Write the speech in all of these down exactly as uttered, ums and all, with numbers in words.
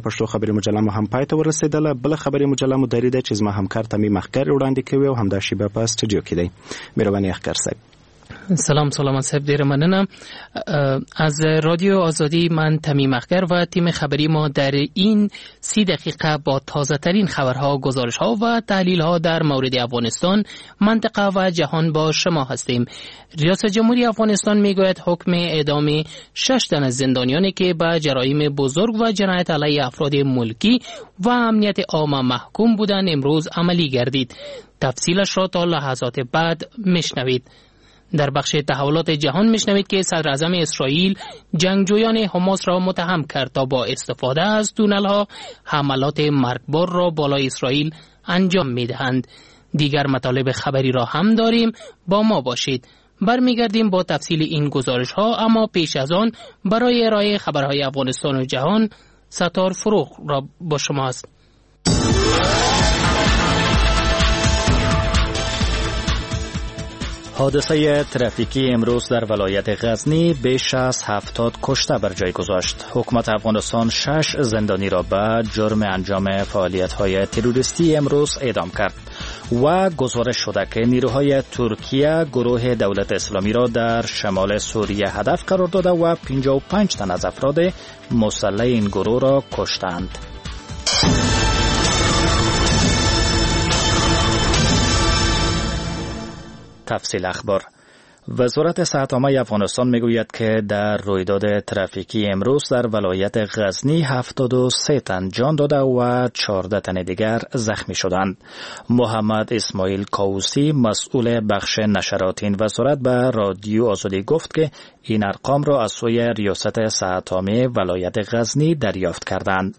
پښتو خبري مجله مو هم پای ته ورسېدله. بل خبري مجله مو درې ده چې زما همکار تمیم اخکر وړاندې کوي او همدا شیبه په استودیو کې دی. مهرباني اخکر صاحب. سلام سلامت صاحب، ډیر مننه. از رادیو آزادی من تمیم اخگر و تیم خبری ما در این سی دقیقه با تازه ترین خبرها، گزارش ها و تحلیل ها در مورد افغانستان، منطقه و جهان با شما هستیم. ریاست جمهوری افغانستان میگوید حکم اعدام شش تن از زندانیانی که به جرایم بزرگ و جنایت علیه افراد ملکی و امنیت عام محکوم بودند امروز عملی گردید. تفصیلش را تا لحظات بعد میشنوید. در بخش تحولات جهان میشنوید که صدر اعظم اسرائیل جنگجویان حماس را متهم کرد تا با استفاده از تونل ها حملات مرگبار را بالای اسرائیل انجام میدهند. دیگر مطالب خبری را هم داریم، با ما باشید. برمیگردیم با تفصیل این گزارش ها، اما پیش از آن برای ارائه خبرهای افغانستان و جهان ستار فروغ را با شما است. حادثه ترافیکی امروز در ولایت غزنی بیش از هفتاد کشته بر جای گذاشت. حکومت افغانستان شش زندانی را به جرم انجام فعالیت‌های تروریستی امروز اعدام کرد و گزارش شده که نیروهای ترکیه گروه دولت اسلامی را در شمال سوریه هدف قرار داده و پنجاه و پنج تن از افراد مسلح این گروه را کشتند. تفصیل اخبار. وزارت صحت عامه افغانستان میگوید که در رویداد ترافیکی امروز در ولایت غزنی هفتاد و سه تن جان داده و چهارده تن دیگر زخمی شدند. محمد اسماعیل کاووسی مسئول بخش نشرات این وزارت به رادیو آزادی گفت که این ارقام را از سوی ریاست صحت عامه ولایت غزنی دریافت کردند.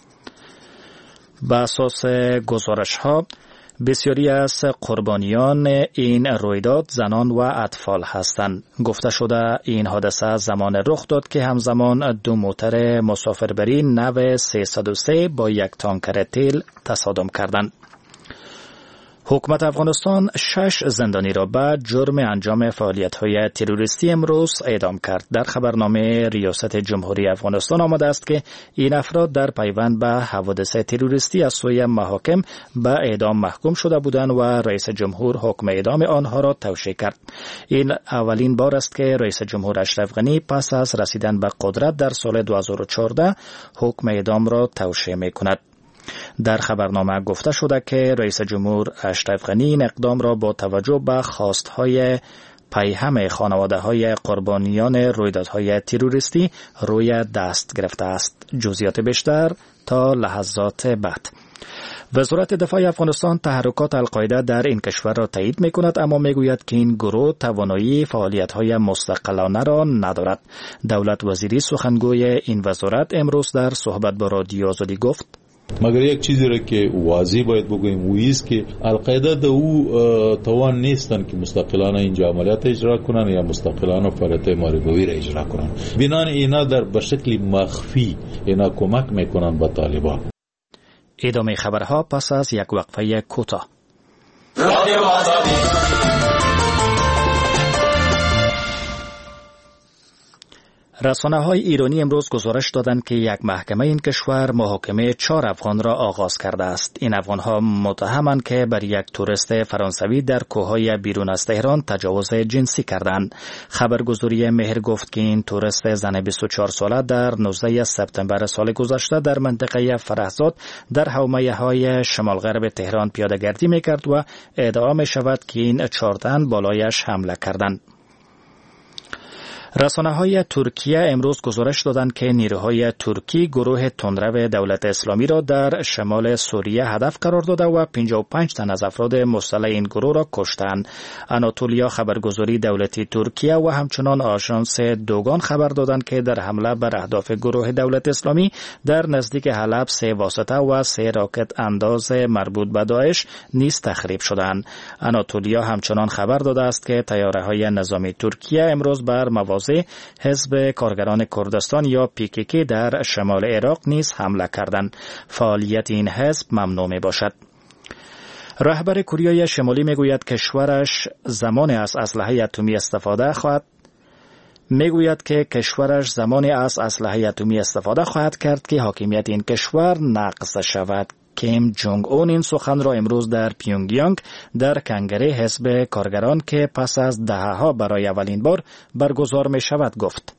به اساس گزارش ها بسیاری از قربانیان این رویداد زنان و اطفال هستند. گفته شده این حادثه زمان رخ داد که همزمان دو موتر مسافربری نو سیصد و سه با یک تانکر تیل تصادم کردند. حکومت افغانستان شش زندانی را به جرم انجام فعالیت‌های تروریستی امروز اعدام کرد. در خبرنامه ریاست جمهوری افغانستان آمده است که این افراد در پیوند به حوادث تروریستی از سوی محاکم به اعدام محکوم شده بودند و رئیس جمهور حکم اعدام آنها را توشیح کرد. این اولین بار است که رئیس جمهور اشرف غنی پس از رسیدن به قدرت در سال دو هزار و چهارده حکم اعدام را توشیح می‌کند. در خبرنامه گفته شده که رئیس جمهور اشرف غنی این اقدام را با توجه به خواستهای پیهم خانواده‌های قربانیان رویدادهای تروریستی روی دست گرفته است. جزئیات بیشتر تا لحظات بعد. وزارت دفاع افغانستان تحرکات القاعده در این کشور را تایید می‌کند، اما می‌گوید که این گروه توانایی فعالیت‌های مستقلانه را ندارد. دولت وزیری سخنگوی این وزارت امروز در صحبت با رادیو آزادی گفت: مگر یک چیزی را که واضح باید بگوییم و ایست که القاعده د او توان نیستن که مستقلانه اینجا عملیات اجرا کنن یا مستقلانه فعالیت محاربوی را اجرا کنن. بنان اینا در به شکل مخفی اینا کمک میکنن به طالبان. ادامه خبرها پس از یک وقفه کوتاه. رسانه‌های ایرانی امروز گزارش دادند که یک محکمه این کشور محاکمه چهار افغان را آغاز کرده است. این افغان‌ها متهمند که بر یک توریست فرانسوی در کوههای بیرون از تهران تجاوز جنسی کردند. خبرگزاری مهر گفت که این توریست زن بیست و چهار ساله در نوزده سپتامبر سال گذشته در منطقه فرهزاد در حومه‌های شمال غرب تهران پیاده‌گردی می‌کرد و ادعا می‌شود که این چهار تن بالایش حمله کردند. رسانه‌های ترکیه امروز گزارش دادند که نیروهای ترکی گروه تندرو دولت اسلامی را در شمال سوریه هدف قرار داده و پنجاه و پنج تن از افراد مسلح این گروه را کشتند. آناتولیا خبرگزاری دولتی ترکیه و همچنان آژانس دوگان خبر دادند که در حمله بر اهداف گروه دولت اسلامی در نزدیک حلب سه واسطه و سه راکت انداز مربوط به داعش نیز تخریب شدند. آناتولیا همچنان خبر داده است که طیاره‌های نظامی ترکیه امروز بر مواضع حزب کارگران کردستان یا پی کی کی در شمال عراق نیز حمله کردند. فعالیت این حزب ممنوع می باشد. رهبر کره شمالی می گوید کشورش زمان از اسلحه اتمی استفاده خواهد میگوید که کشورش زمانی از اسلحه اتمی استفاده خواهد کرد که حاکمیت این کشور نقض شود. کیم جونگ اون این سخن را امروز در پیونگیانگ در کنگره حزب کارگران که پس از دهه‌ها برای اولین بار برگزار می شود گفت.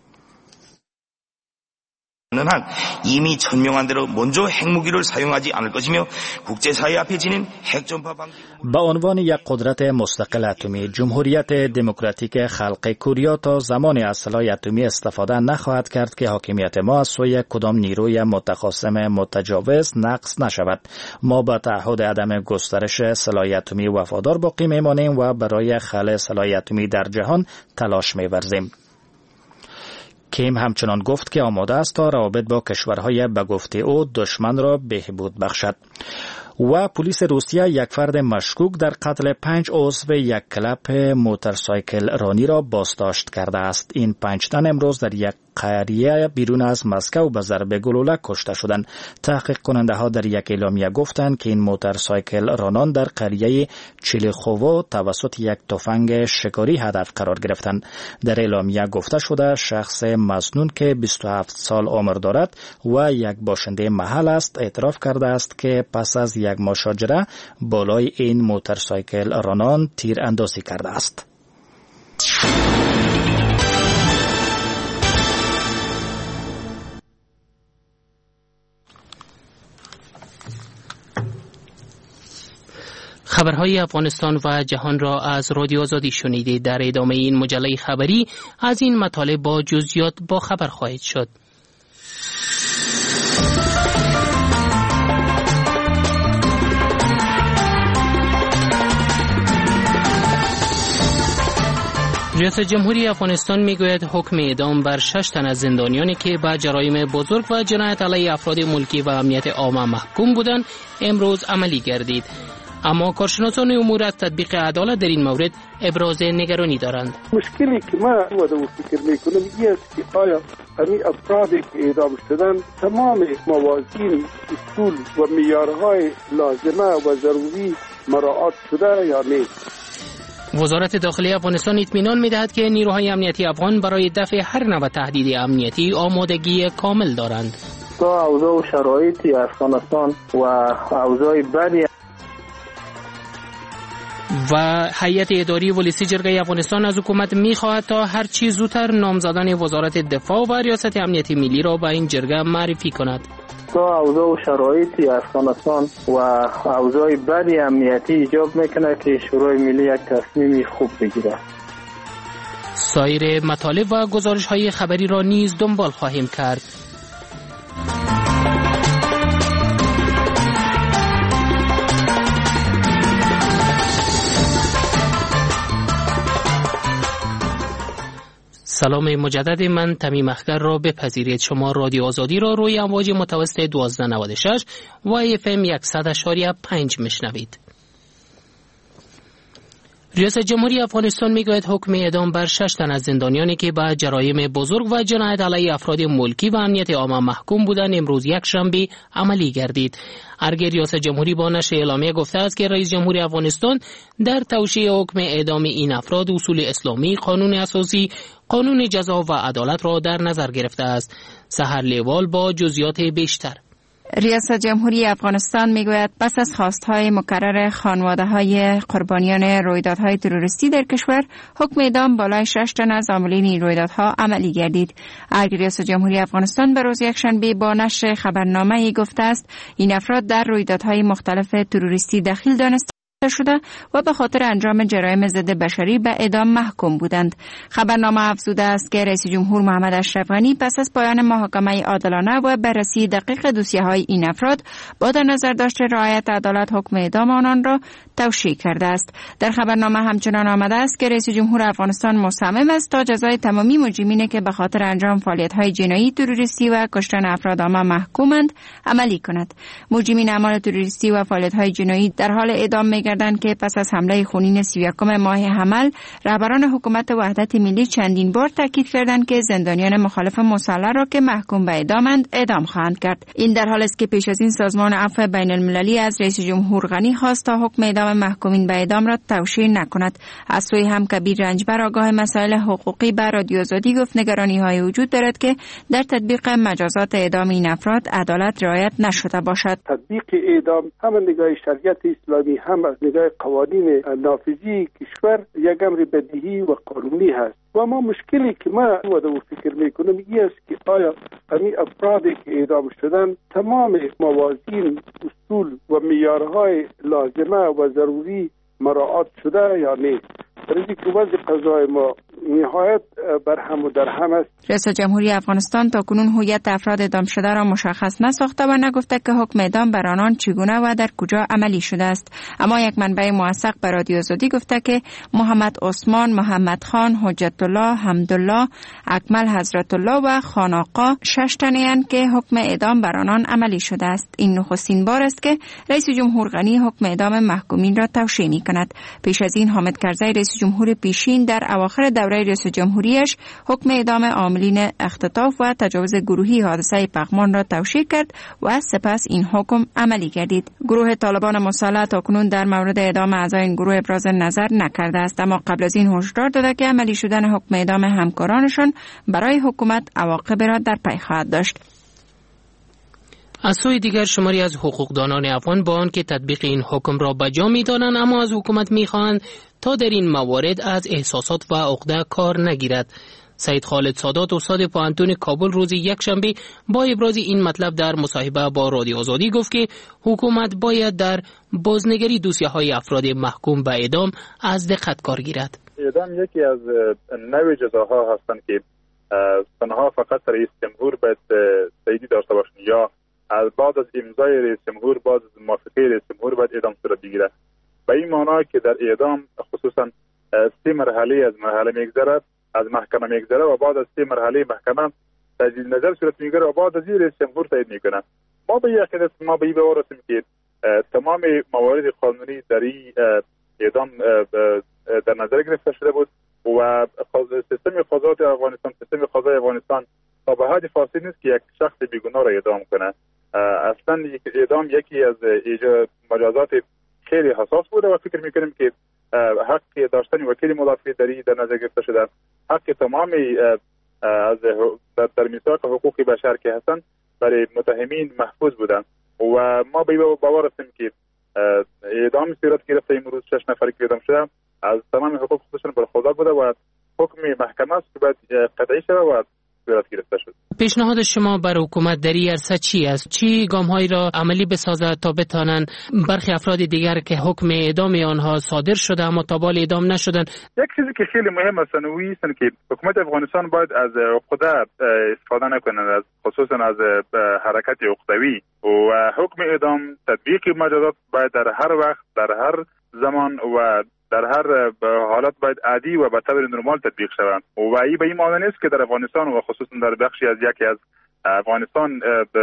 한 이미 천명한 대로 먼저 핵무기를 사용하지 않을 것이며 국제사회 앞에 지닌 핵전파 방지. به عنوان یک قدرت مستقل اتمی، جمهوریت دموکراتیک خلق کوریا تا زمان از سلاح اتمی استفاده نخواهد کرد که حاکمیت ما از سوی کدام نیروی متخاصم متجاوز نقض نشود. ما به تعهد عدم گسترش سلاح اتمی وفادار باقی میمانیم و برای خلع سلاح اتمی در جهان تلاش می‌ورزیم. کیم همچنان گفت که آماده است تا روابط با کشورهای به گفته او دشمن را بهبود بخشد. و پلیس روسیه یک فرد مشکوک در قتل پنج عضو یک کلاب موتورسایکل رانی را بازداشت کرده است. این پنج تن امروز در یک قریه بیرون از مسکو به ضرب گلوله کشته شدند. تحقیق کننده ها در یک اعلامیه گفتند که این موتورسایکل رانان در قریه چلیخوو توسط یک تفنگ شکاری هدف قرار گرفتند. در اعلامیه گفته شده شخص مسنون که بیست و هفت سال عمر دارد و یک باشنده محل است اعتراف کرده است که پس از یک مشاجره بالای این موتورسایکل رانان تیر اندازی کرده است. خبرهای افغانستان و جهان را از رادیو آزادی شنیدید. در ادامه این مجله خبری از این مطالب با جزئیات با خبر خواهید شد. ریاست جمهوری افغانستان میگوید حکم اعدام بر شش تن از زندانیانی که به جرایم بزرگ و جنایت علیه افراد ملکی و امنیت عامه محکوم بودند امروز عملی گردید. اما کارشناسان امور از تطبیق عدالت در این مورد ابراز نگرانی دارند. مشکلی که من و دو فکر میکنم این است که آیا همین افرادی که اعدام شدن تمام موازین اصول و معیارهای لازمه و ضروری مراعات شده یا نه. وزارت داخلی افغانستان اطمینان می‌دهد که نیروهای امنیتی افغان برای دفع هر نوع تهدید امنیتی آمادگی کامل دارند. تا اوضاع و شرایط افغانستان و اوضاع بدی و هیئت اداری ولسی جرگه افغانستان از حکومت می‌خواهد تا هر چه زودتر نام زدن وزارت دفاع و ریاست امنیتی ملی را به این جرگه معرفی کند. تا اوضاع و شرایط افغانستان و اوضاع بدی امنیتی ایجاب میکنه که شورای ملی یک تصمیم خوب بگیره. سایر مطالب و گزارش‌های خبری را نیز دنبال خواهیم کرد. سلام مجدد، من تمیم اخگر را بپذیرید. شما رادیو آزادی را روی امواج متوسط دوازده نود و شش و اف ام صد و پنج میشنوید. ریاست جمهوری افغانستان میگوید حکم اعدام بر شش تن از زندانیانی که به جرایم بزرگ و جنایت علیه افراد ملکی و امنیت عامه محکوم بودند امروز یک شنبه عملی گردید. ارگه ریاست جمهوری با نشر اعلامیه گفته است که رئیس جمهور افغانستان در توشیح حکم اعدام این افراد اصول اسلامی، قانون اساسی، قانون جزا و عدالت را در نظر گرفته است. سحر لیوال با جزئیات بیشتر. ریاست جمهوری افغانستان میگوید پس از خواستهای مکرر خانواده‌های قربانیان رویدادهای تروریستی در کشور، حکم اعدام بالای شش تن از عاملین این رویدادها عملی گردید. ارگه ریاست جمهوری افغانستان به روز یکشنبه با نشر خبرنامه‌ای گفته است این افراد در رویدادهای مختلف تروریستی دخیل دانسته شده و به خاطر انجام جرایم ضد بشری به اعدام محکوم بودند. خبرنامه افزوده است که رئیس جمهور محمد اشرف غنی پس از پایان محاکمه عادلانه و بررسی دقیق دوسیه‌های این افراد با در نظر داشته رعایت عدالت حکم اعدام آنان را توشیح کرده است. در خبرنامه همچنان آمده است که رئیس جمهور افغانستان مصمم است تا جزای تمامی مجرمینی که به خاطر انجام فعالیت‌های جنایی تروریستی و کشتن افراد عامه محکومند عملی کند. مجرمین اعمال تروریستی و فعالیت‌های جنایی در حال اعدام می‌گردند کردند که پس از حمله خونین سی و یکم ماه حمل رهبران حکومت وحدت ملی چندین بار تاکید کردند که زندانیان مخالف مسلح را که محکوم به اعدامند اعدام خواهند کرد. این در حالی است که پیش از این سازمان عفو بین المللی از رئیس جمهور غنی خواست تا حکم اعدام محکومین به اعدام را توشیح نکند. از سوی هم کبیر رنجبر آگاه مسائل حقوقی به رادیو آزادی گفت نگرانی های وجود دارد که در تطبیق مجازات اعدام این افراد عدالت رعایت نشده باشد. تطبیق اعدام هم نگاه شریعت اسلامی هم از نگاه قوانین نافذی کشور یک امر بدیهی و قانونی هست و ما مشکلی که ما و دو فکر میکنم این است که آیا همین افرادی که اعدام شدن تمام موازین، اصول و معیارهای لازمه و ضروری مراعات شده یا نه. در این که وضع قضای ما نهایت برهم و درهم است. رئیس جمهوری افغانستان تاکنون هویت افراد اعدام شده را مشخص نساخته و نگفته که حکم اعدام بر آنان چگونه و در کجا عملی شده است. اما یک منبع موثق به رادیو آزادی گفته که محمد عثمان، محمد خان، حجت الله، حمدالله، اکمل حضرت الله و خان آقا شش تنی اند که حکم اعدام بر آنان عملی شده است. این نخستین بار است که رئیس جمهور غنی حکم اعدام محکومین را توشیح می‌کند. پیش از این حامد کرزی رئیس جمهور پیشین در اواخر دوره رئیس جمهوریش حکم اعدام عاملین اختطاف و تجاوز گروهی حادثه پغمان را توشیح کرد و سپس این حکم عملی گردید. گروه طالبان مسلح تاکنون در مورد اعدام اعضای این گروه ابراز نظر نکرده است، اما قبل از این هشدار داده که عملی شدن حکم اعدام همکارانشان برای حکومت عواقب را در پی خواهد داشت. از سوی دیگر شماری از حقوقدانان افغان با آنکه تطبیق این حکم را بجا می‌دانند اما از حکومت می‌خواهند تا در این موارد از احساسات و عقده کار نگیرد. سید خالد سادات استاد پوهنتون کابل روز یکشنبه با ابراز این مطلب در مصاحبه با رادیو آزادی گفت که حکومت باید در بازنگری دوسیه‌های افراد محکوم به اعدام از دقت کار گیرد. اعدام یکی از نوع جزاها هستند که تنها فقط رئیس جمهور باید تایید داشته باشند یا از بعد از امضای رئیس جمهور بعد از موافقه رئیس جمهور باید اعدام صورت بگیرد. به این معنی که در اعدام خصوصا سه مرحله از مرحله میگذرد، از محکمه میگذره و بعد از سه مرحله محکمه تجدید نظر صورت میگیره و بعد از این رئیس جمهور تایید میکنه. ما به یقین ما به این باور هستیم که تمام موارد قانونی در این اعدام در نظر گرفته شده بود و سیستم قضات افغانستان سیستم قضای افغانستان تا به حد فاصله نیست که یک شخص بیگناه را اعدام کنه. اصلا اعدام یکی از مجازات خیلی حساس بوده و فکر میکنیم که حق داشتن وکیل مدافع دری در نظر گرفته شده، حق تمام از در میثاق حقوق بشر که هستن برای متهمین محفوظ بودن و ما به باور هستیم که اعدام صورت گرفته امروز شش نفر که اعدام شده از تمام حقوق خودشون برخوردار بوده و حکم محکمه است که باید قطعی شده و صورت گرفته شد. پیشنهاد شما بر حکومت در این عرصه چی است؟ چی گام‌هایی را عملی بسازد تا بتانند برخی افراد دیگر که حکم اعدام آنها صادر شده اما تا بال اعدام نشدند؟ یک چیزی که خیلی مهم است نوعی است که حکومت افغانستان باید از عقده استفاده نکنه، از خصوصا از حرکت عقدوی و حکم اعدام تطبیق مجازات باید در هر وقت در هر زمان و در هر حالت باید عادی و به طور نرمال تطبیق شوند و این به این معنی نیست که در افغانستان و خصوصا در بخشی از یکی از افغانستان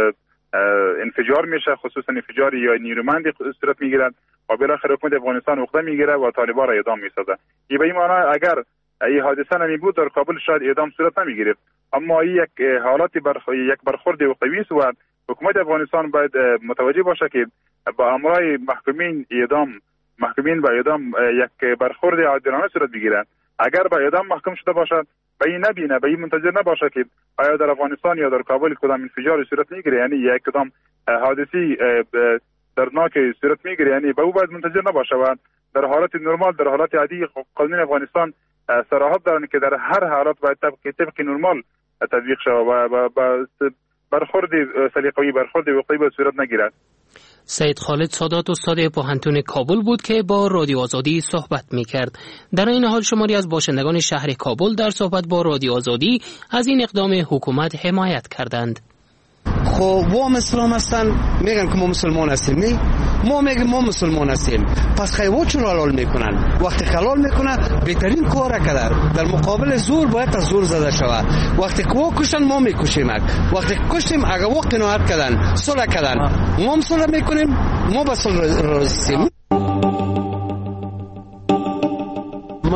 انفجار میشه، خصوصا انفجار یا نیرومند صورت میگیرد و بالاخره حکومت افغانستان عقده میگیره و طالبان را اعدام میسازه. این به این معنی اگر این حادثه نمی بود در کابل شاید اعدام صورت نمیگیرد، اما این یک حالت برخ... یک برخورد عقدوی است و حکومت افغانستان باید متوجه باشه که با امرای محکومین اعدام محکومین به اعدام یک برخورد عادلانه صورت بگیرند. اگر به اعدام محکوم شده باشد به این نبینه، به این منتظر نباشه که آیا در افغانستان یا در کابل کدام انفجار صورت میگیره، یعنی یک کدام حادثی دردناک صورت میگیره، یعنی به او باید منتظر نباشه و در حالت نرمال در حالت عادی قانون افغانستان صراحت دارن که در هر حالت باید طبق طبق نرمال تطبیق شود و برخورد سلیقه‌ای برخورد وقتی به صورت نگیرد. سید خالد سادات استاد پوهنتون کابل بود که با رادیو آزادی صحبت می‌کرد. در این حال شماری از باشندگان شهر کابل در صحبت با رادیو آزادی از این اقدام حکومت حمایت کردند. خب و مسلمان هستن میگن که ما مسلمان هستیم، نه ما میگیم ما مسلمان هستیم، پس خیلی چرا حلال میکنن؟ وقتی حلال میکنن بهترین کار کردن، در مقابل زور باید از زور زده شود. وقتی که کشتن ما میکشیم، وقتی کشتیم اگر و قناعت کردن صلح کردن ما هم صلح میکنیم، ما به صلح رسیدیم.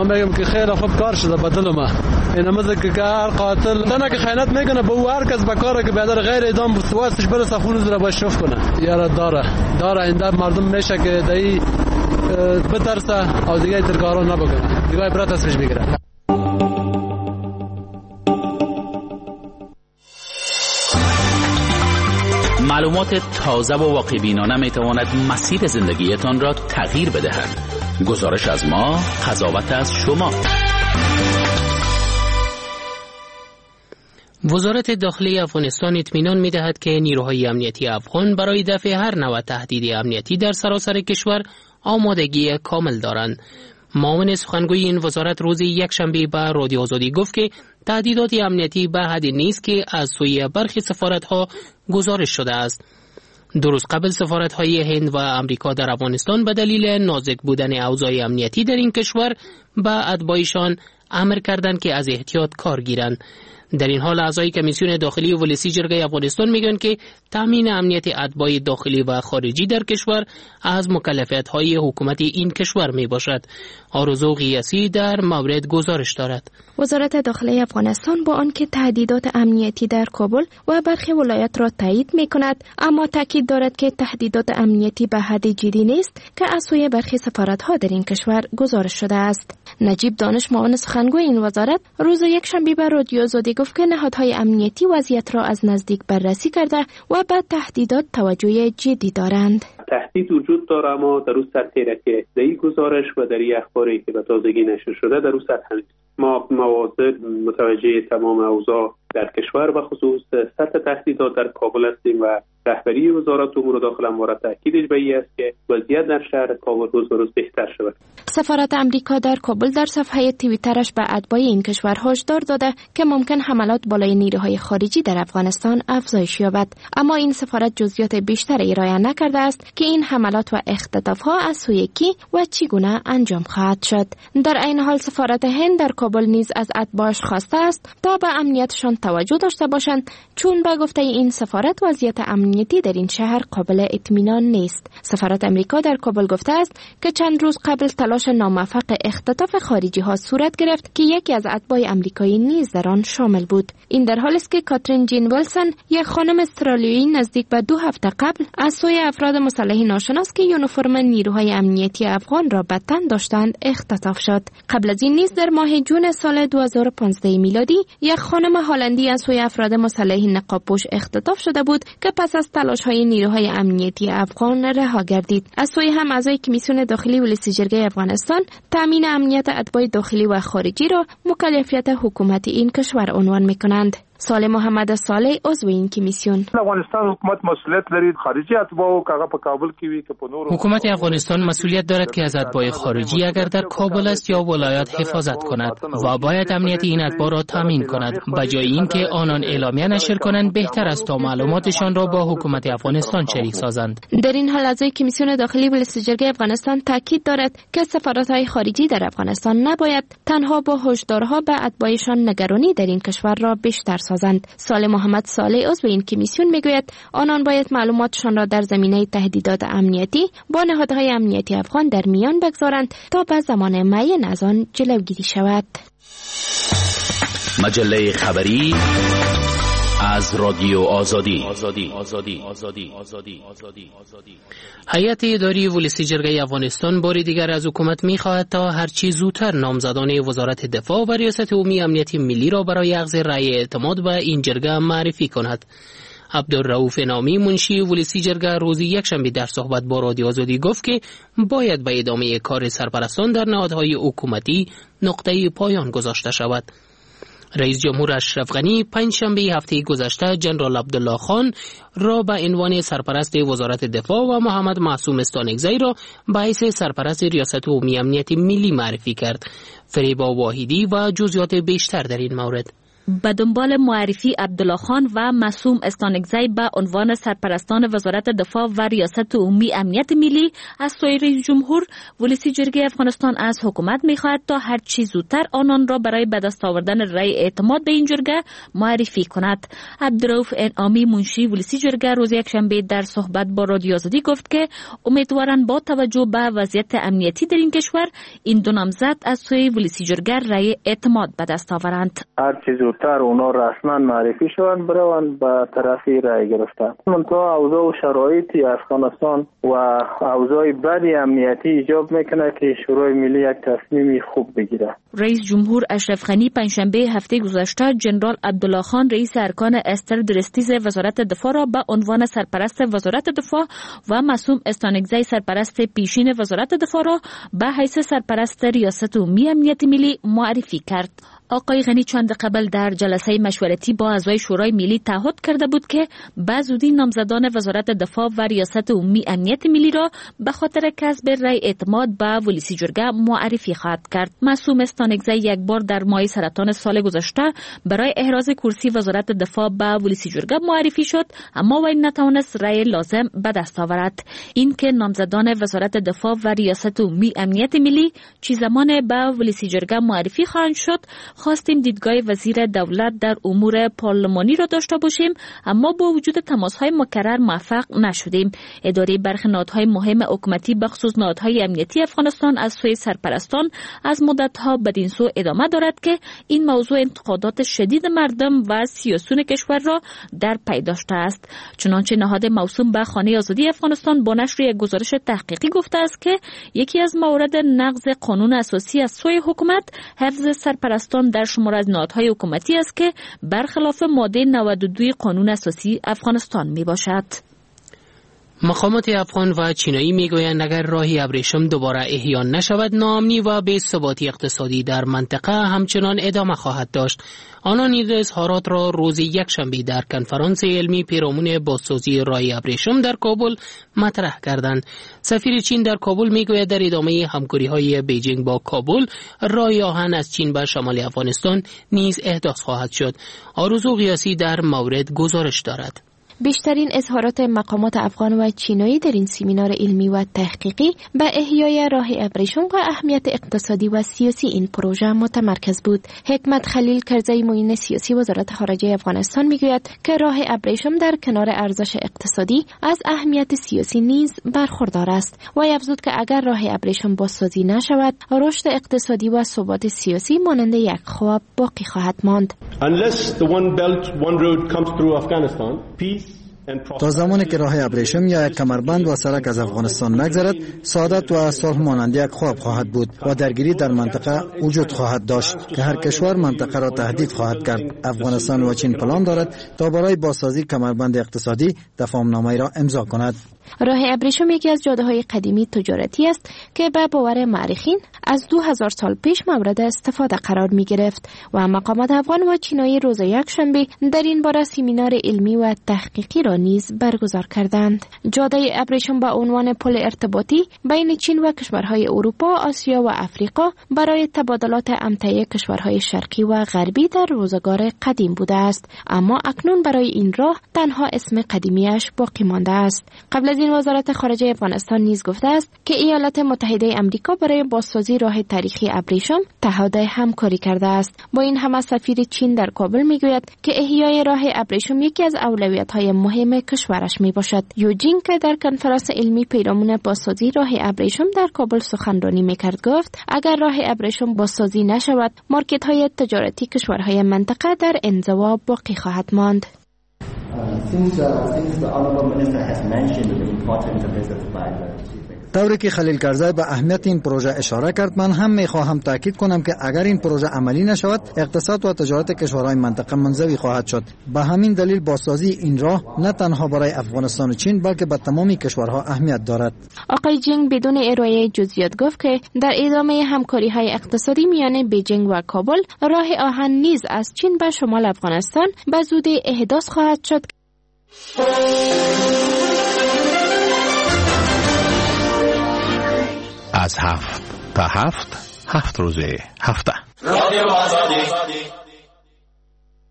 میگم که خیلی خوب کار شده بدل ما این مثل که هر قاتل دنه که خیانت میکنه به هر کس به کاری که بیادر غیر اعدام واسش برسه خون رو باش شف کنه یارا داره داره این در مردم میشه که دایی بترسه او دیگه در کارو نبکنه دیگه برات ازش بگیره. معلومات تازه و واقع بینانه می تواند مسیر زندگیتان را تغییر بدهد. گزارش از ما، قضاوت از شما. وزارت داخلی افغانستان اطمینان می دهد که نیروهای امنیتی افغان برای دفع هر نوع تهدید امنیتی در سراسر کشور آمادگی کامل دارند. معاون سخنگوی این وزارت روز یکشنبه به رادیو آزادی گفت که تهدیدات امنیتی به حدی نیست که از سوی برخی سفارت‌ها گزارش شده است. درست قبل سفارت‌های هند و امریکا در افغانستان به دلیل نازک بودن اوضاع امنیتی در این کشور به اتباعشان امر کردند که از احتیاط کار گیرند. در این حال اعضای کمیسیون داخلی ولسی جرگه افغانستان میگن که تامین امنیت اتباع داخلی و خارجی در کشور از مکلفیت‌های حکومت این کشور می باشد. آرزو قیاسی در مورد گزارش دارد. وزارت داخلی افغانستان با آنکه تهدیدات امنیتی در کابل و برخی ولایات را تایید می کند، اما تاکید دارد که تهدیدات امنیتی به حد جدی نیست که از سوی برخی سفارت‌ها در این کشور گزارش شده است. نجیب دانش معاون سخنگوی این وزارت روز یکشنبه به رادیو آزادی گفت که نهادهای امنیتی وضعیت را از نزدیک بررسی کرده و به تهدیدات توجه جدی دارند. تهدید وجود داره، اما در اون سطحی که در این گزارش و در این اخباری که به تازگی نشر شده در اون سطح نیست. ما مواظب متوجه تمام اوضاع در کشور و خصوص سطح تهدیدات در کابل هستیم و رهبری وزارت امور داخل همواره تاکیدش به این است که وضعیت در شهر کابل روز به روز بهتر شود. سفارت امریکا در کابل در صفحه توییترش به اتباع این کشور هشدار داده که ممکن حملات بالای نیروهای خارجی در افغانستان افزایش یابد، اما این سفارت جزئیات بیشتری ارائه نکرده است که این حملات و اختطافها از سوی کی و چگونه انجام خواهد شد. در این حال سفارت هند در کابل نیز از اتباعش خواسته است تا به امنیتشان توجه داشته باشند، چون به گفته این سفارت وضعیت امنیتی در این شهر قابل اطمینان نیست. سفارت امریکا در کابل گفته است که چند روز قبل تلاش ناموفق اختطاف خارجی ها صورت گرفت که یکی از اتباع امریکایی نیز در آن شامل بود. این در حالی است که کاترین جین ویلسون، یک خانم استرالیایی، نزدیک به دو هفته قبل از سوی افراد مسلح ناشناس که یونیفرم نیروهای امنیتی افغان را به تن داشتند اختطاف شد. قبل از این نیز در ماه جون سال دو هزار و پانزده میلادی یک خانم هلندی از سوی افراد مسلح نقابپوش اختطاف شده بود که پس از تلاش‌های نیروهای امنیتی افغان رها گردید. از سوی هم اعضای کمیسیون داخلی ولسی جرگه افغانستان تامین امنیت اتباع داخلی و خارجی را مکلفیت حکومت این کشور عنوان می‌کنند. صالح محمد صالح عضو این کمیسیون: افغانستان حکومت مسئولیت لري خارجی اتباع که په کابل کې وي که په نورو. حکومت افغانستان مسئولیت دارد که از اتباع خارجی اگر در کابل است یا ولایات حفاظت کند و باید امنیت این اتباع را تامین کند. به جای اینکه آنان اعلامیه نشر کنند، بهتر است تا معلوماتشان را با حکومت افغانستان شریک سازند. در این حال اعضای کمیسیون داخلی ولسی جرگه افغانستان تاکید دارد که سفارت‌های خارجی در افغانستان نباید تنها با هشدارها به اتباعشان نگرانی در این کشور را بیشتر سازند. صالح محمد صالح عضو این کمیسیون میگوید آنان باید معلوماتشان را در زمینه تهدیدات امنیتی با نهادهای امنیتی افغان در میان بگذارند تا به زمان معین از آن جلوگیری شود. مجله خبری از رادیو آزادی. آزادی آزادی آزادی آزادی آزادی آزادی. هیئت اداری ولسی جرگه افغانستان بار دیگر از حکومت می‌خواهد تا هرچی زودتر نامزدان وزارت دفاع و ریاست عمومی امنیت ملی را برای اخذ رأی اعتماد به این جرگه معرفی کند. عبدالرؤوف نامی منشی ولسی جرگه روز یکشنبه در صحبت با رادیو آزادی گفت که باید به ادامه کار سرپرستان در نهادهای حکومتی نقطه پایان گذاشته شود. رئیس جمهور اشرف غنی پنجشنبه هفته گذشته جنرال عبدالله خان را به عنوان سرپرست وزارت دفاع و محمد معصوم استانکزی را به حیث سرپرست ریاست عمومی امنیت ملی معرفی کرد. فریبا واحدی و جزئیات بیشتر در این مورد. به دنبال معرفی عبدالله خان و معصوم استانکزی به عنوان سرپرستان وزارت دفاع و ریاست عمومی امنیت ملی از سوی رئیس جمهور، ولسی جرگه افغانستان از حکومت می‌خواهد تا هر چه زودتر آنان را برای به دست آوردن رأی اعتماد به این جرگه معرفی کند. عبدالرؤوف انعامی منشی ولسی جرگه روز یکشنبه در صحبت با رادیو آزادی گفت که امیدوارند با توجه به وضعیت امنیتی در این کشور این دو نامزد از سوی ولسی جرگه رأی اعتماد به دست آورند. هر چه زودتر اونا رسما معرفی شوند بروند به طرفی رأی گرفتن. منتها اوضاع و شرایط افغانستان و اوضاع بد امنیتی ایجاب میکنه که شورای ملی یک تصمیم خوب بگیره. رئیس جمهور اشرف غنی پنجشنبه هفته گذشته جنرال عبدالله خان رئیس ارکان استر درستیز وزارت دفاع را به عنوان سرپرست وزارت دفاع و معصوم استانکزی سرپرست پیشین وزارت دفاع را به حیث سرپرست ریاست عمومی امنیت ملی معرفی کرد. آقای غنی چند قبل در جلسه مشورتی با اعضای شورای ملی تعهد کرده بود که به زودی نامزدان وزارت دفاع و ریاست عمومی امنیت ملی را به خاطر کسب رأی اعتماد به ولسی جرگه معرفی خواهد کرد. معصوم استانکزی یک بار در ماه سرطان سال گذشته برای احراز کرسی وزارت دفاع به ولسی جرگه معرفی شد، اما وی نتوانست رأی لازم به دست آورد. این که نامزدان وزارت دفاع و ریاست عمومی امنیت ملی چه زمان به ولسی جرگه معرفی خواهند شد، خواستیم دیدگاه وزیر دولت در امور پارلمانی را داشته باشیم، اما با وجود تماس‌های مکرر موفق نشدیم. اداره برخی نهادهای مهم حکومتی بخصوص نهادهای امنیتی افغانستان از سوی سرپرستان از مدت‌ها بدین سو ادامه دارد که این موضوع انتقادات شدید مردم و سیاسیون کشور را در پی داشته است. چنانچه نهاد موسوم به خانه آزادی افغانستان با نشر یک گزارش تحقیقی گفته است که یکی از موارد نقض قانون اساسی از سوی حکومت حفظ سرپرستان در شمار از نهادهای حکومتی است که برخلاف ماده نود و دو قانون اساسی افغانستان می باشد. مقامات افغان و چینایی میگویند اگر راه ابریشم دوباره احیا نشود، ناامنی و بی‌ثباتی اقتصادی در منطقه همچنان ادامه خواهد داشت. آنان این اظهارات را روز یکشنبه در کنفرانس علمی پیرامون بازسازی راه ابریشم در کابل مطرح کردند. سفیر چین در کابل میگوید در ادامه همکاری‌های بیجینگ با کابل، راه آهن از چین به شمال افغانستان نیز احداث خواهد شد. آرزو قیاسی در مورد گزارش دارد. بیشترین اظهارات مقامات افغان و چینایی در این سمینار علمی و تحقیقی به احیای راه ابریشم و اهمیت اقتصادی و سیاسی این پروژه متمرکز بود. حکمت خلیل کرزی معین سیاسی وزارت خارجه افغانستان میگوید که راه ابریشم در کنار ارزش اقتصادی از اهمیت سیاسی نیز برخوردار است و افزود که اگر راه ابریشم بازسازی نشود، رشد اقتصادی و ثبات سیاسی مانند یک خواب باقی خواهد ماند. Unless the one belt one road comes through Afghanistan, peace تا زمانی که راه ابریشم یا یک کمربند و سرک از افغانستان نگذرد، سعادت و صلح مانند یک خواب خواهد بود و درگیری در منطقه وجود خواهد داشت که هر کشور منطقه را تهدید خواهد کرد. افغانستان و چین پلان دارد تا برای بازسازی کمربند اقتصادی تفاهم‌نامه را امضا کند. راه ابریشم یکی از جاده‌های قدیمی تجارتی است که به باور مورخین از دو هزار سال پیش مورد استفاده قرار می گرفت و مقامات افغان و چینایی روز یکشنبه در این باره سمینار علمی و تحقیقی را نیز برگزار کردند. جاده ابریشم با عنوان پل ارتباطی بین چین و کشورهای اروپا، آسیا و افریقا برای تبادلات امتعه کشورهای شرقی و غربی در روزگار قدیم بوده است، اما اکنون برای این راه تنها اسم قدیمیش باقی مانده است. قبل از این وزارت خارجه افغانستان نیز گفته است که ایالات متحده آمریکا برای بازسازی راه تاریخی ابریشم تعهد همکاری کرده است. با این همه سفیر چین در کابل میگوید که احیای راه ابریشم یکی از اولویت‌های مهم کشورش میباشد. یوجین که در کنفرانس علمی پیرامون بازسازی راه ابریشم در کابل سخنرانی میکرد گفت اگر راه ابریشم بازسازی نشود، مارکت‌های تجارتی کشورهای منطقه در انزوا باقی خواهد ماند. Since, uh, since the Honorable Minister has mentioned the importance of this by the طوری که خلیل کرزی به اهمیت این پروژه اشاره کرد، من هم میخواهم تاکید کنم که اگر این پروژه عملی نشود، اقتصاد و تجارت کشورهای منطقه منزوی خواهد شد. به همین دلیل بازسازی این راه نه تنها برای افغانستان و چین بلکه به تمامی کشورها اهمیت دارد. آقای جینگ بدون ارائه جزئیات گفت که در ادامه همکاری‌های اقتصادی میان بیجینگ و کابل، راه آهن نیز از چین به شمال افغانستان به زودی احداث خواهد شد. از هفت تا هفت هفت روزه هفته.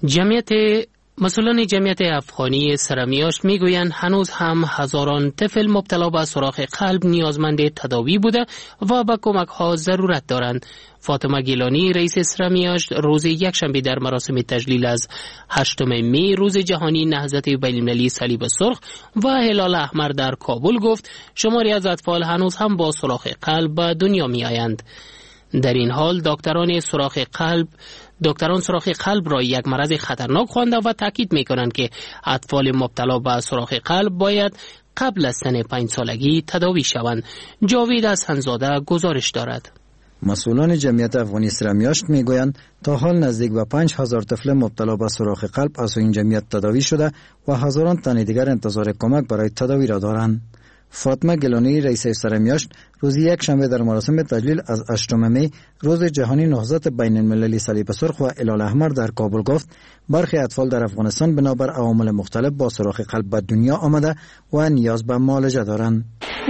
جمعیت مسئولان جمعیت افغانی سرمیاشت میگویند هنوز هم هزاران طفل مبتلا به سوراخ قلب نیازمند تداوی بوده و به کمک ها ضرورت دارند. فاطمه گیلانی رئیس سرمیاشت روز یکشنبه در مراسم تجلیل از هشتم می روز جهانی نهضت بین‌المللی صلیب سرخ و هلال احمر در کابل گفت شماری از اطفال هنوز هم با سوراخ قلب به دنیا می آیند. در این حال دکتران سوراخ قلب دکتران سوراخ قلب را یک مرض خطرناک خوانده و تاکید می‌کنند که اطفال مبتلا به سوراخ قلب باید قبل از سن پنج سالگی تداوی شوند. جاوید حسن‌زاده گزارش دارد. مسئولان جمعیت افغانی سرمیاشت میگویند تا حال نزدیک به پنج هزار طفل مبتلا به سوراخ قلب از این جمعیت تداوی شده و هزاران تن دیگر انتظار کمک برای تداوی را دارند. فاطمه گیلانی رئیس سرمیاشت روز یک شنبه در مراسم تجلیل از هشتم می روز جهانی نهضت بین المللی صلیب سرخ و هلال احمر در کابل گفت برخی اطفال در افغانستان بنابر عوامل مختلف با سوراخ قلب به دنیا آمده و نیاز به معالجه دارند.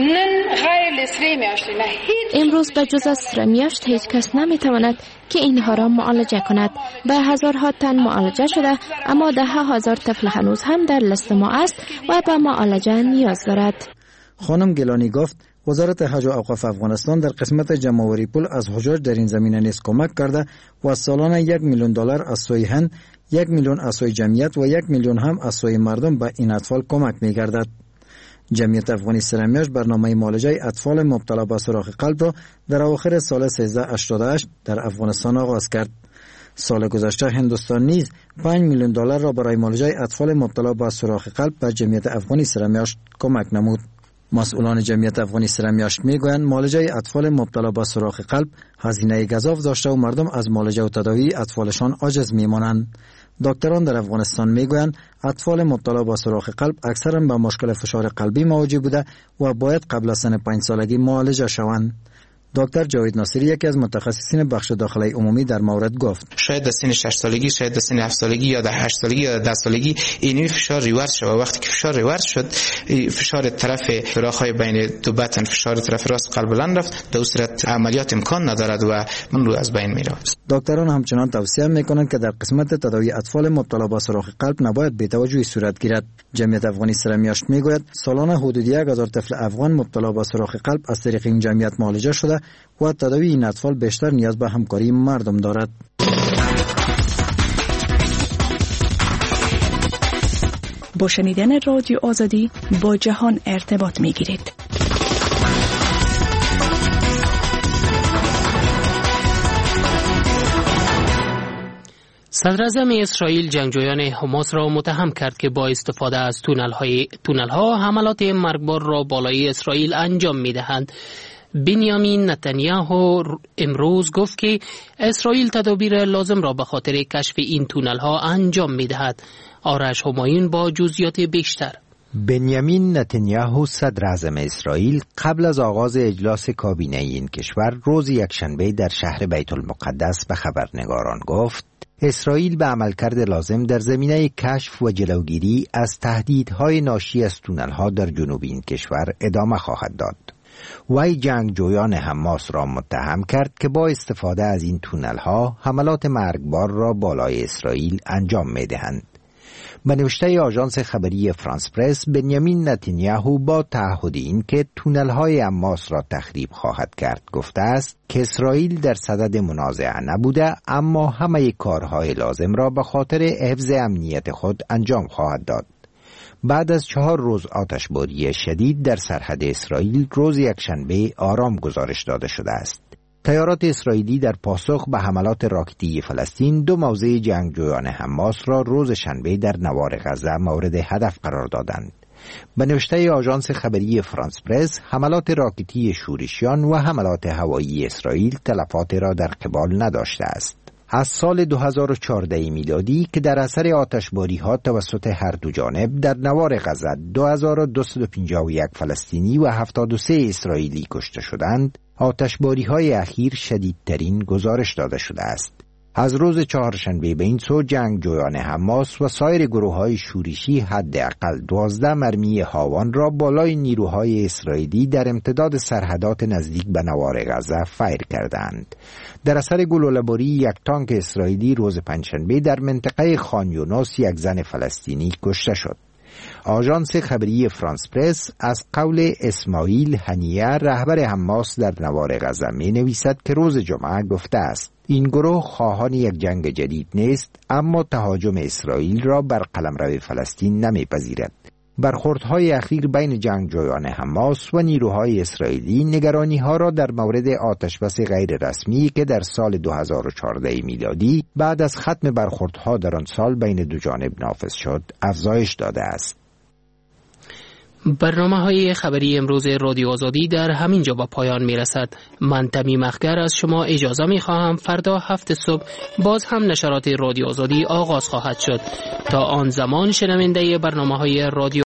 امروز به جز از سرمیاشت هیچ کس نمیتواند که اینها را معالجه کند. به هزارها تن معالجه شده اما ده هزار طفل هنوز هم در لیست ما است و به معالجه نیاز دارد. خانم گیلانی گفت وزارت حج و اوقاف افغانستان در قسمت جمع‌آوری پول از حجاج در این زمینه نیز کمک کرده و سالانه یک میلیون دلار از سوی هند، یک میلیون از سوی جمعیت و یک میلیون هم از سوی مردم به این اطفال کمک می‌گردد. جمعیت افغانی سرمیاشت برنامه معالجه اطفال مبتلا به سوراخ قلب را در اواخر سال سیزده هشتاد و هشت در افغانستان آغاز کرد. سال گذشته هندوستان نیز پنج میلیون دلار را برای معالجه اطفال مبتلا به سوراخ قلب به جمعیت افغانی سرمیاشت کمک نمود. مسئولان جمعیت افغانی سرمیاشت میگویند معالجه اطفال مبتلا به سوراخ قلب هزینه گزاف داشته و مردم از معالجه و تداوی اطفالشان عاجز میمانند. دکتران در افغانستان میگویند اطفال مبتلا به سوراخ قلب اکثرا به مشکل فشار قلبی مواجه بوده و باید قبل از سن پنج سالگی معالجه شوند. دکتر جاوید ناصری یکی از متخصصین بخش داخله عمومی در مورد گفت شاید در سن شش سالگی، شاید در سن هفت سالگی یا در هشت سالگی یا در ده سالگی اینوی فشار ریورس شد. وقتی که فشار ریورس شد فشار طرف سوراخ‌های بین دو بطن فشار طرف راست قلب بلند رفت، در صورت عملیات امکان ندارد و من رو از بین میره. دکتران همچنان توصیه میکنند که در قسمت تداوی اطفال مبتلا به سوراخ قلب نباید بی‌توجهی صورت گیرد. جمعیت افغانی سرمیاشت میگوید سالانه حدود یک هزار طفل افغان مبتلا به سوراخ قلب از طریق این جمعیت معالجه شده و تداوی این اطفال بیشتر نیاز به همکاری مردم دارد. با شنیدن رادیو آزادی با جهان ارتباط می گیرید. صدراعظم اسرائیل جنگجویان حماس را متهم کرد که با استفاده از تونل‌های تونل‌ها حملات مرگبار را بالای اسرائیل انجام می‌دهند. بنیامین نتانیاهو امروز گفت که اسرائیل تدابیر لازم را به خاطر کشف این تونل‌ها انجام می‌دهد. آرش همایون با جزئیات بیشتر. بنیامین نتانیاهو صدراعظم اسرائیل قبل از آغاز اجلاس کابینه این کشور روز یکشنبه در شهر بیت المقدس به خبرنگاران گفت اسرائیل به عملکرد لازم در زمینه کشف و جلوگیری از تهدیدهای ناشی از تونل‌ها در جنوب این کشور ادامه خواهد داد. وی جنگجویان حماس را متهم کرد که با استفاده از این تونل‌ها حملات مرگبار را بالای اسرائیل انجام می‌دهند. به نوشته آژانس خبری فرانس پرس، بنیامین نتانیاهو با تعهد این که تونل‌های حماس را تخریب خواهد کرد گفته است که اسرائیل در صدد منازعه نبوده اما همه کارهای لازم را به خاطر حفظ امنیت خود انجام خواهد داد. بعد از چهار روز آتشباری شدید در سرحد اسرائیل روز یکشنبه آرام گزارش داده شده است. طیارات اسرائیلی در پاسخ به حملات راکتی فلسطین دو موضع جنگجویان حماس را روز شنبه در نوار غزه مورد هدف قرار دادند. به نوشته آژانس خبری فرانس پرس، حملات راکتی شورشیان و حملات هوایی اسرائیل تلفات را در قبال نداشته است. از سال دو هزار و چهارده میلادی که در اثر آتشباری ها توسط هر دو جانب در نوار غزه دو هزار و دویست و پنجاه و یک فلسطینی و هفتاد و سه اسرائیلی کشته شدند، آتشباری های اخیر شدیدترین گزارش داده شده است. از روز چهارشنبه به این سو جنگجویان حماس و سایر گروه‌های شورشی حداقل دوازده مرمی هاوان را بالای نیروهای اسرائیلی در امتداد سرحدات نزدیک به نوار غزه فیر کردند. در اثر گلوله‌باری یک تانک اسرائیلی روز پنجشنبه در منطقه خان یونس یک زن فلسطینی کشته شد. آژانس خبری فرانس پرس از قول اسماعیل هنیه رهبر حماس در نوار غزه می نویسد که روز جمعه گفته است این گروه خواهان یک جنگ جدید نیست، اما تهاجم اسرائیل را بر قلمرو فلسطین نمیپذیرد. برخوردهای اخیر بین جنگجویان حماس و نیروهای اسرائیلی نگرانی‌ها را در مورد آتشبس غیر رسمی که در سال دو هزار و چهارده میلادی بعد از ختم برخوردها در آن سال بین دو جانب نافذ شد افزایش داده است. برنامه‌های خبری امروز رادیو آزادی در همین جا به پایان می‌رسد. من تمیم اخگر از شما اجازه می‌خواهم. فردا هفت صبح باز هم نشرات رادیو آزادی آغاز خواهد شد. تا آن زمان شنونده برنامه‌های رادیو